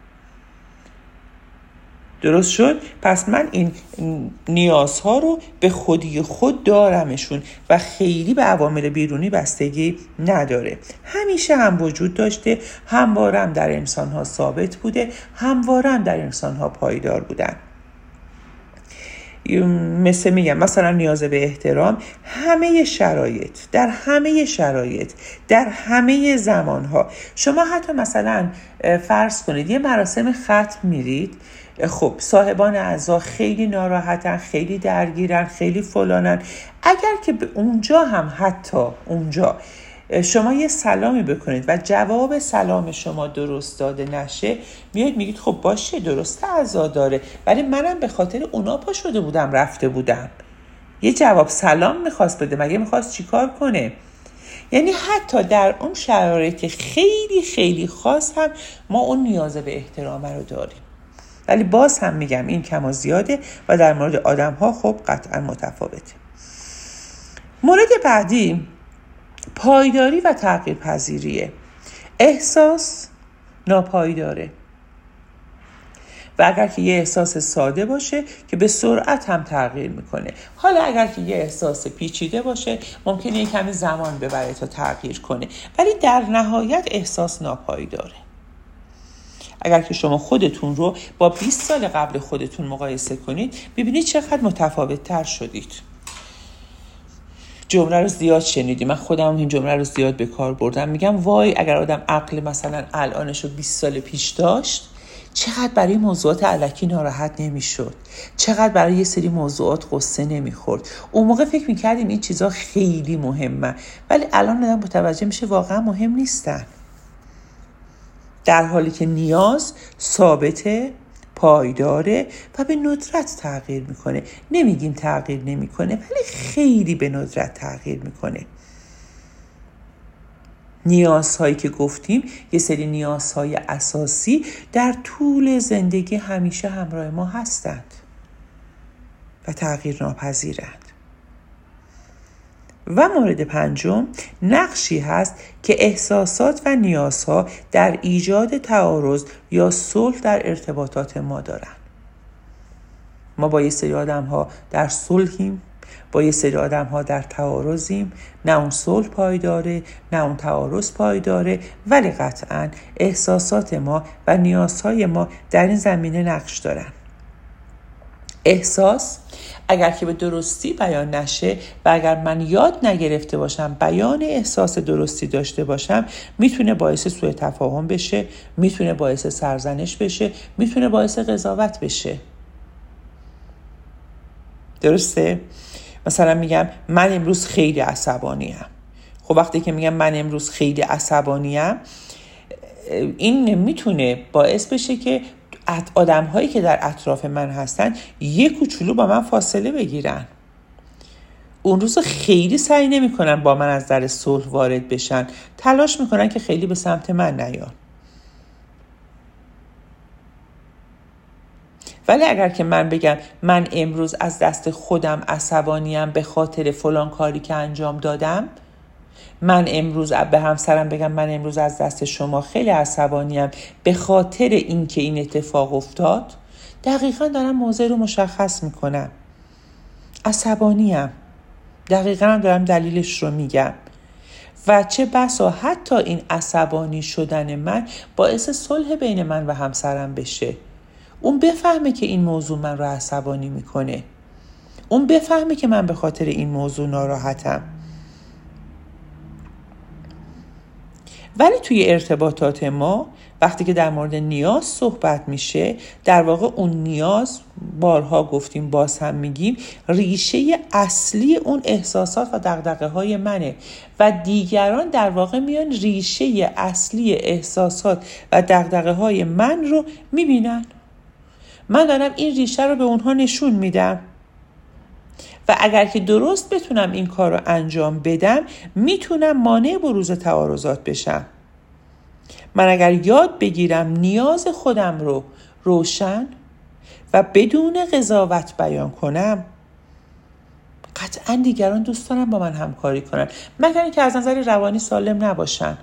درست شد؟ پس من این نیازها رو به خودی خود دارمشون و خیلی به عوامل بیرونی بستگی نداره. همیشه هم وجود داشته، همواره هم در انسانها ثابت بوده، همواره هم در انسانها پایدار بودن. مثلا نیاز به احترام همه شرایط، در همه شرایط، در همه زمانها. شما حتی مثلا فرض کنید یه مراسم ختم میرید، خب صاحبان اعضا خیلی ناراحتن، خیلی درگیرن، خیلی فلانن. اگر که به اونجا هم حتی اونجا شما یه سلامی بکنید و جواب سلام شما درست داده نشه، میاد میگید خب باشه درسته اعضا داره، ولی منم به خاطر اونا پا شده بودم رفته بودم. یه جواب سلام میخواست بده، مگه میخواست چیکار کنه؟ یعنی حتی در اون شرایط خیلی خیلی خاص هم ما اون نیاز به احترام رو داریم. ولی باز هم میگم این کم و زیاده و در مورد آدم ها خب قطعا متفاوته. مورد بعدی پایداری و تغییر پذیریه. احساس ناپایداره و اگر که یه احساس ساده باشه که به سرعت هم تغییر میکنه. حالا اگر که یه احساس پیچیده باشه ممکنه یه کمی زمان ببره تا تغییر کنه، ولی در نهایت احساس ناپایداره. اگر که شما خودتون رو با 20 سال قبل خودتون مقایسه کنید، ببینید چقدر متفاوت تر شدید. جمله رو زیاد شنیدی، من خودم این جمله رو زیاد به کار بردم. میگم وای اگر آدم عقل مثلا الانش رو 20 سال پیش داشت، چقدر برای موضوعات الکی ناراحت نمیشد، چقدر برای یه سری موضوعات قصه نمیخورد. اون موقع فکر میکردیم این چیزا خیلی مهمه، ولی الان آدم متوجه میشه واقعا مهم نیستن. در حالی که نیاز ثابته، پایداره و به ندرت تغییر میکنه. نمیگیم تغییر نمیکنه، ولی خیلی به ندرت تغییر میکنه. نیازهایی که گفتیم یه سری نیازهای اساسی در طول زندگی همیشه همراه ما هستند و تغییر ناپذیرند. و مورد پنجم نقشی هست که احساسات و نیازها در ایجاد تعارض یا صلح در ارتباطات ما دارن. ما با یه سری آدم ها در صلحیم، با یه سری آدم ها در تعارضیم. نه اون صلح پایداره، نه اون تعارض پایداره، ولی قطعاً احساسات ما و نیازهای ما در این زمینه نقش دارن. احساس اگر که به درستی بیان نشه و اگر من یاد نگرفته باشم بیان احساس درستی داشته باشم، میتونه باعث سوء تفاهم بشه، میتونه باعث سرزنش بشه، میتونه باعث قضاوت بشه. درسته؟ مثلا میگم من امروز خیلی عصبانیم. خب وقتی که میگم من امروز خیلی عصبانیم، این میتونه باعث بشه که آدم هایی که در اطراف من هستن یک کوچولو با من فاصله بگیرن. اون روز خیلی سعی نمی کنن با من از در صلح وارد بشن، تلاش میکنن که خیلی به سمت من نیان. ولی اگر که من بگم من امروز از دست خودم عصبانیم به خاطر فلان کاری که انجام دادم، من امروز به همسرم بگم من امروز از دست شما خیلی عصبانیم به خاطر اینکه این اتفاق افتاد، دقیقاً دارم موضوع رو مشخص میکنم. عصبانیم، دقیقاً دارم دلیلش رو میگم. و چه بسا حتی این عصبانی شدن من باعث صلح بین من و همسرم بشه. اون بفهمه که این موضوع من رو عصبانی میکنه. اون بفهمه که من به خاطر این موضوع ناراحتم. ولی توی ارتباطات ما وقتی که در مورد نیاز صحبت میشه، در واقع اون نیاز، بارها گفتیم باز هم میگیم، ریشه اصلی اون احساسات و دغدغه‌های منه و دیگران در واقع میان ریشه اصلی احساسات و دغدغه‌های من رو میبینن. من دارم این ریشه رو به اونها نشون میدم و اگر که درست بتونم این کار رو انجام بدم، میتونم مانع بروز تعارضات بشم. من اگر یاد بگیرم نیاز خودم رو روشن و بدون قضاوت بیان کنم، قطعا دیگران دوست دارن با من همکاری کنن، مگر اینکه از نظر روانی سالم نباشن.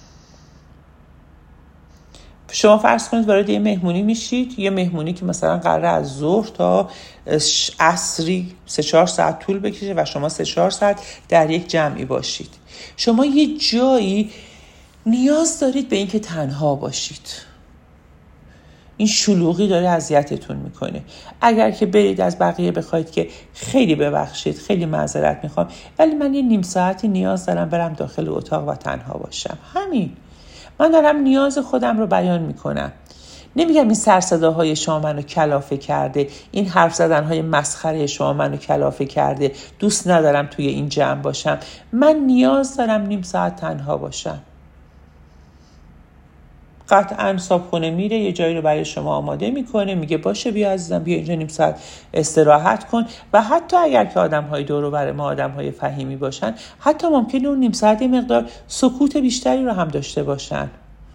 شما فرض کنید وارد یه مهمونی میشید، یه مهمونی که مثلا قراره از ظهر تا عصری 3-4 ساعت طول بکشه و شما 3-4 ساعت در یک جمعی باشید. شما یه جایی نیاز دارید به اینکه تنها باشید. این شلوغی داره اذیتتون میکنه. اگر که برید از بقیه بخواید که خیلی ببخشید، خیلی معذرت میخوام، ولی من یه نیم ساعتی نیاز دارم برم داخل اتاق و تنها باشم. همین. من دارم نیاز خودم رو بیان میکنم. نمیگم این سرصداهای شما منو کلافه کرده، این حرف زدنهای مسخره شما منو کلافه کرده، دوست ندارم توی این جمع باشم. من نیاز دارم نیم ساعت تنها باشم. قطعاً صابخونه میره یه جایی رو برای شما آماده میکنه، میگه باشه بیا عزیزم بیا اینجا نیم ساعت استراحت کن. و حتی اگر که آدم‌های دور و بر ما آدم‌های فهیمی باشن، حتی ممکنه اون نیم ساعت یه مقدار سکوت بیشتری رو هم داشته باشن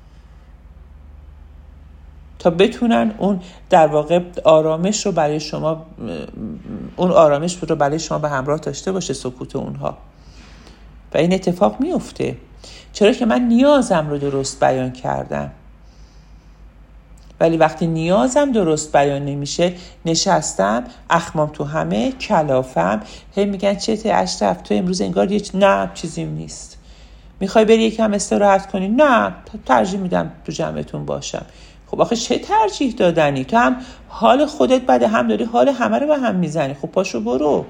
تا بتونن اون در واقع آرامش رو برای شما، اون آرامش رو برای شما به همراه داشته باشه سکوت اونها. و این اتفاق میفته چرا که من نیازم رو درست بیان کردم. ولی وقتی نیازم درست بیان نمیشه، نشستم اخمام تو همه، کلافم، هی میگن چته اشرف تو امروز انگار نه چیزیم نیست، میخوای بری یکم استراحت کنی؟ نه ترجیح میدم تو جمعتون باشم. خب آخه چه ترجیح دادنی؟ تو هم حال خودت بده، هم داری حال همه رو به هم میزنی. خب پاشو برو.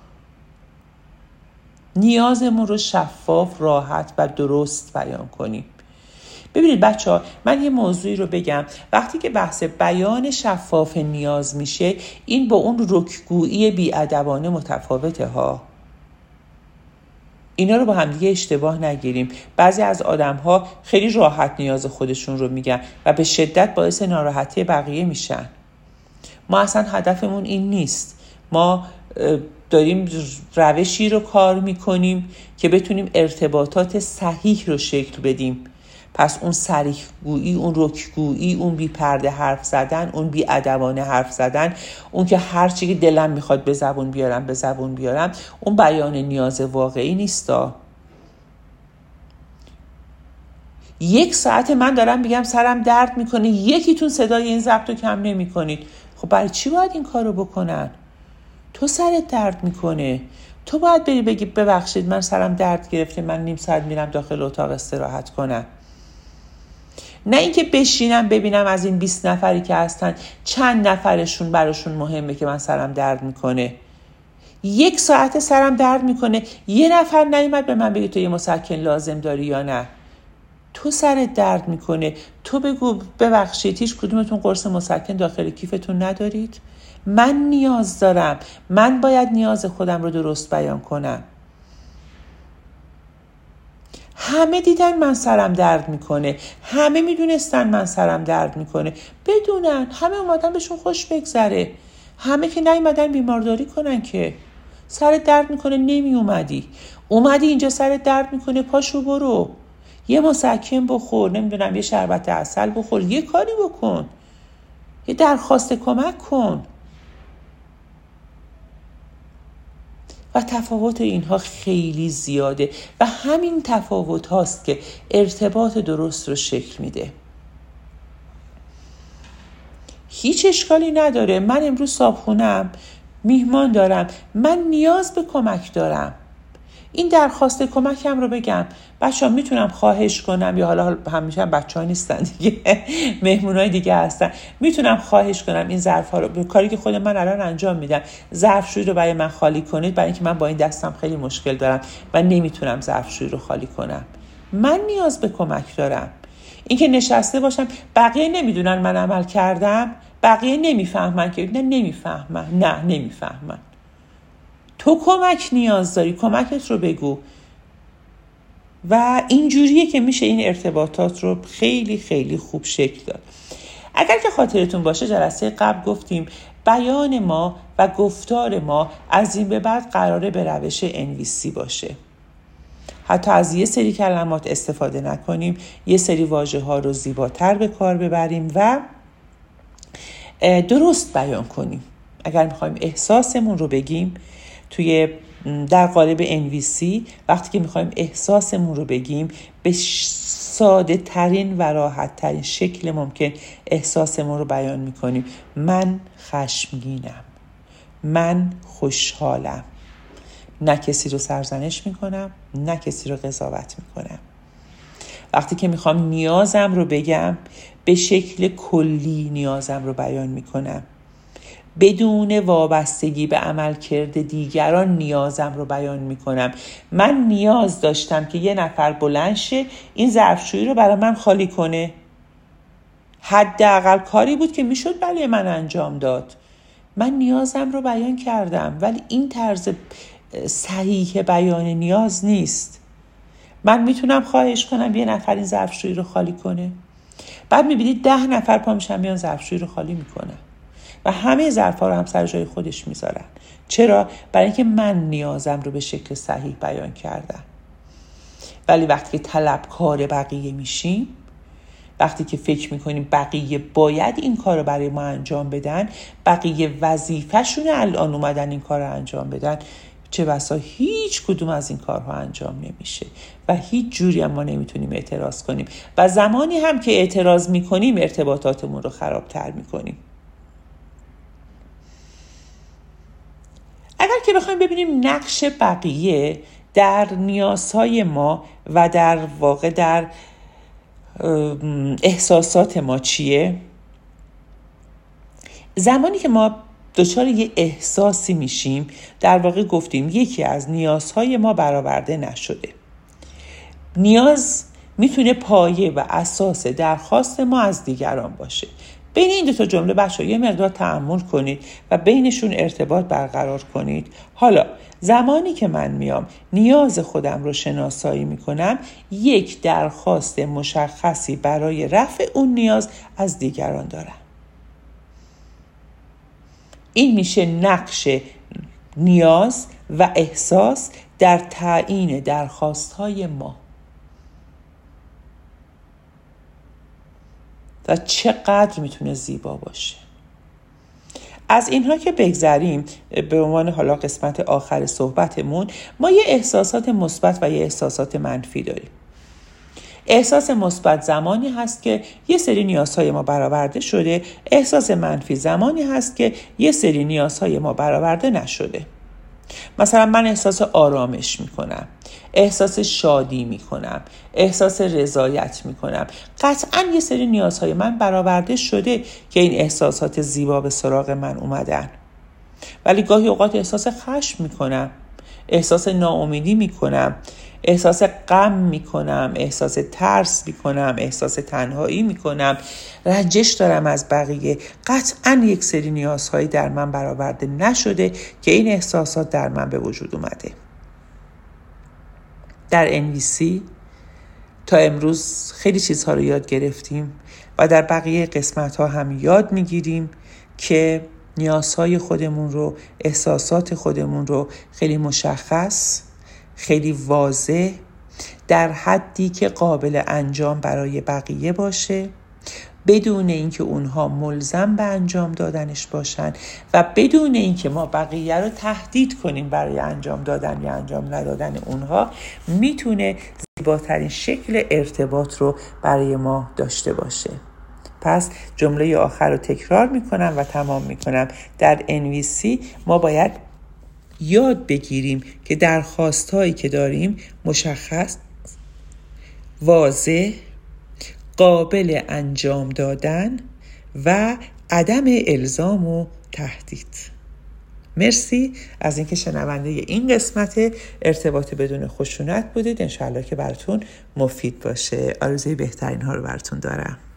نیازمون رو شفاف، راحت و درست بیان کنیم. ببینید بچه‌ها، من یه موضوعی رو بگم. وقتی که بحث بیان شفاف نیاز میشه، این با اون رکگویی بی‌ادبانه متفاوته ها. اینا رو با هم دیگه اشتباه نگیریم. بعضی از آدم‌ها خیلی راحت نیاز خودشون رو میگن و به شدت باعث ناراحتی بقیه میشن. ما اصلا هدفمون این نیست. ما داریم روشی رو کار میکنیم که بتونیم ارتباطات صحیح رو شکل بدیم. پس اون صریح گویی، اون رکگویی، اون بی پرده حرف زدن، اون بی ادبانه حرف زدن، اون که هر چی که دلم میخواد به زبون بیارم، اون بیان نیاز واقعی نیستا. 1 ساعت من دارم میگم سرم درد میکنه، یکیتون صدای این ضبط رو کم نمیکنید. خب برای چی باید این کارو بکنن؟ تو سرت درد میکنه، تو باید بری بگی ببخشید من سرم درد گرفته، من نیم ساعت میرم داخل اتاق استراحت کنم. نه اینکه بشینم ببینم از این 20 نفری که هستن چند نفرشون براشون مهمه که من سرم درد میکنه. 1 ساعت سرم درد میکنه، یه نفر نیومد به من بگی تو یه مسکن لازم داری یا نه. تو سرت درد میکنه، تو بگو ببخشید هیچ کدومتون قرص مسکن داخل کیفتون ندارید؟ من نیاز دارم، من باید نیاز خودم رو درست بیان کنم. همه دیدن من سرم درد میکنه، همه میدونستن من سرم درد میکنه، بدونن، همه اومدن بهشون خوش بگذره، همه که نیومدن بیمارداری کنن که سرت درد میکنه اومدی اینجا سرت درد میکنه، پاشو برو یه مسکن بخور، نمیدونم یه شربت عسل بخور، یه کاری بکن، یه درخواست کمک کن. و تفاوت اینها خیلی زیاده و همین تفاوت هاست که ارتباط درست رو شکل میده. هیچ اشکالی نداره، من امروز صابخونم، میهمان دارم، من نیاز به کمک دارم. این درخواست کمکم رو بگم، بچه‌ها میتونم خواهش کنم، یا حالا همیشه هم بچه‌ها نیستن دیگه، مهمونای دیگه هستن، میتونم خواهش کنم این ظرف‌ها رو، کاری که خود من الان انجام میدم، ظرفشویی رو برای من خالی کنید، برای اینکه من با این دستم خیلی مشکل دارم و نمیتونم ظرفشویی رو خالی کنم. من نیاز به کمک دارم. اینکه نشسته باشم بقیه نمیدونن من عمل کردم، بقیه نمیفهمن که نمیفهمن. تو کمک نیاز داری، کمکت رو بگو. و اینجوریه که میشه این ارتباطات رو خیلی خیلی خوب شکل داد. اگر که خاطرتون باشه جلسه قبل گفتیم بیان ما و گفتار ما از این به بعد قراره به روش NVC باشه. حتی از یه سری کلمات استفاده نکنیم، یه سری واژه ها رو زیباتر به کار ببریم و درست بیان کنیم. اگر میخوایم احساسمون رو بگیم در قالب NVC، وقتی که میخوایم احساسمون رو بگیم به ساده ترین و راحت ترین شکل ممکن احساسمون رو بیان میکنیم. من خشمگینم، من خوشحالم، نه کسی رو سرزنش میکنم، نه کسی رو قضاوت میکنم. وقتی که میخوام نیازم رو بگم به شکل کلی نیازم رو بیان میکنم، بدون وابستگی به عملکرد دیگران نیازم رو بیان میکنم. من نیاز داشتم که یه نفر بلند شه این ظرفشویی رو برای من خالی کنه. حداقل کاری بود که میشد برای من انجام داد. من نیازم رو بیان کردم، ولی این طرز صحیح بیان نیاز نیست. من میتونم خواهش کنم یه نفر این ظرفشویی رو خالی کنه، بعد میبینید 10 نفر پا میشن میان ظرفشویی رو خالی میکنن و همه ظرفا رو هم سر جای خودش میذارن. چرا؟ برای اینکه من نیازم رو به شکل صحیح بیان کردم. ولی وقتی که طلبکار بقیه میشیم، وقتی که فکر میکنیم بقیه باید این کار رو برای ما انجام بدن، بقیه وظیفه‌شونه الان اومدن این کار رو انجام بدن، چه بسا هیچ کدوم از این کارها انجام نمیشه و هیچ جوری هم ما نمیتونیم اعتراض کنیم و زمانی هم که اعتراض میکنیم ارتباطاتمون رو خرابتر میکنیم. اگر که بخوایم ببینیم نقش بقیه در نیازهای ما و در واقع در احساسات ما چیه، زمانی که ما دچار یه احساسی میشیم، در واقع گفتیم یکی از نیازهای ما برآورده نشده. نیاز میتونه پایه و اساس درخواست ما از دیگران باشه. بین این 2 جمله بچه‌ها یه مقدار تأمل کنید و بینشون ارتباط برقرار کنید. حالا زمانی که من میام نیاز خودم رو شناسایی میکنم، یک درخواست مشخصی برای رفع اون نیاز از دیگران دارم. این میشه نقش نیاز و احساس در تعیین درخواست‌های ما. و چقدر میتونه زیبا باشه. از اینها که بگذریم، به عنوان حالا قسمت آخر صحبتمون، ما یه احساسات مثبت و یه احساسات منفی داریم. احساس مثبت زمانی هست که یه سری نیازهای ما برآورده شده، احساس منفی زمانی هست که یه سری نیازهای ما برآورده نشده. مثلا من احساس آرامش میکنم، احساس شادی میکنم، احساس رضایت میکنم. قطعاً یه سری نیازهای من برآورده شده که این احساسات زیبا به سراغ من اومدن. ولی گاهی اوقات احساس خشم میکنم، احساس ناامیدی میکنم، احساس غم میکنم، احساس ترس میکنم، احساس تنهایی میکنم، رنجش دارم از بقیه. قطعاً یک سری نیازهایی در من برآورده نشده که این احساسات در من به وجود اومده. در NVC تا امروز خیلی چیزها رو یاد گرفتیم و در بقیه قسمت‌ها هم یاد میگیریم که نیازهای خودمون رو، احساسات خودمون رو خیلی مشخص، خیلی واضح، در حدی که قابل انجام برای بقیه باشه، بدون اینکه اونها ملزم به انجام دادنش باشن و بدون اینکه ما بقیه رو تهدید کنیم برای انجام دادن یا انجام ندادن اونها، میتونه زیباترین شکل ارتباط رو برای ما داشته باشه. پس جمله آخر رو تکرار میکنم و تمام میکنم. در NVC ما باید یاد بگیریم که درخواستایی که داریم مشخص، واضح، قابل انجام دادن و عدم الزام و تهدید. مرسی از اینکه شنونده این قسمت ارتباط بدون خشونت بودید. انشاءالله که براتون مفید باشه. آرزوی بهترین ها رو براتون دارم.